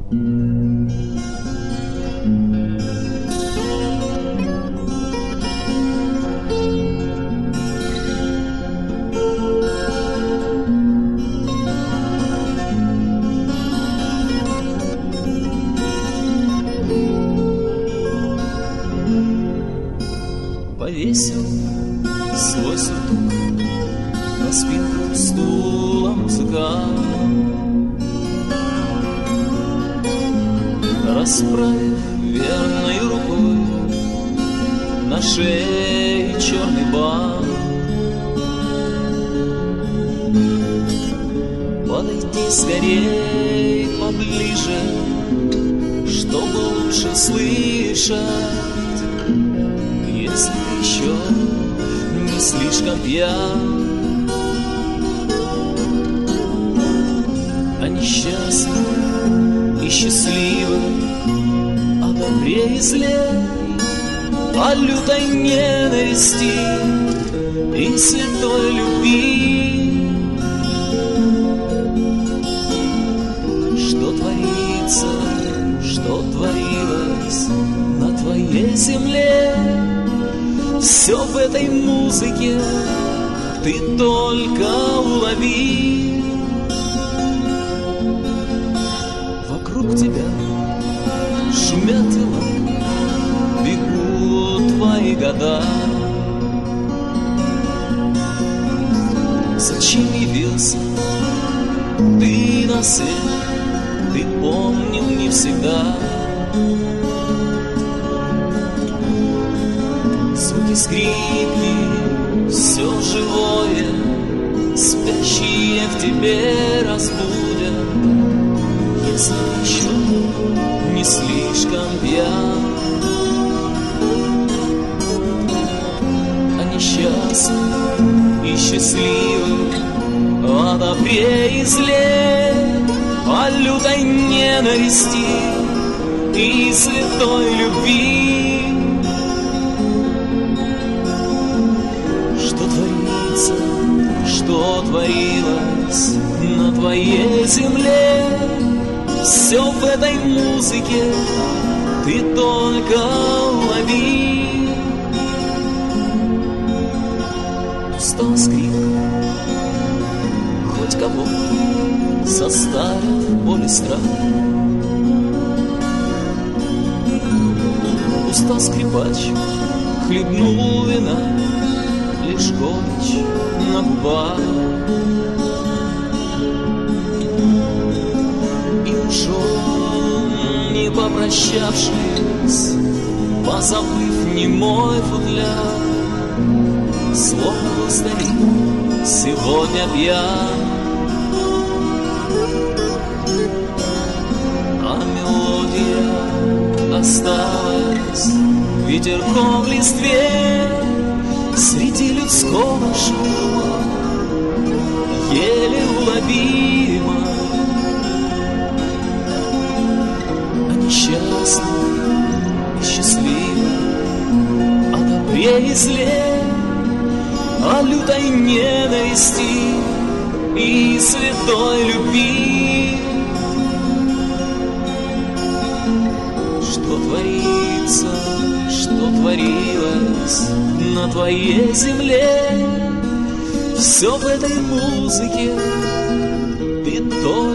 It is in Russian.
Повесил свой сюртук на спинку стула музыкант, расправив верной рукой на шее черный бант. Подойти скорей поближе, чтобы лучше слышать, если ты еще не слишком пьян. А несчастный и счастливый, о добре и зле, о лютой ненависти и святой любви. Что творится, что творилось на твоей земле, все в этой музыке ты только улови. Вокруг тебя шумят тела, бегут твои года. Зачем явился ты на свет, ты помнил не всегда. Звуки скрипки, все живое, спящие в тебе разбудят, если ты еще не слишком пьян. А несчастный и счастливый, о добре и зле, о лютой ненависти и святой любви. Что творилось на твоей земле, все в этой музыке ты только лови. Пустая скрипка, хоть кого заставит боль и страх. Пустая скрипач хлебнул вина, лишь горечь на губах, и ушел, не попрощавшись, позабыв немой футляр. Словно был старик сегодня пьян, а мелодия осталась ветерком в листве. Среди людского шума еле уловимо. А несчастный и счастливый, о добре и зле, о лютой ненависти и святой любви. Что творится, что творилось на твоей земле, все в этой музыке ты только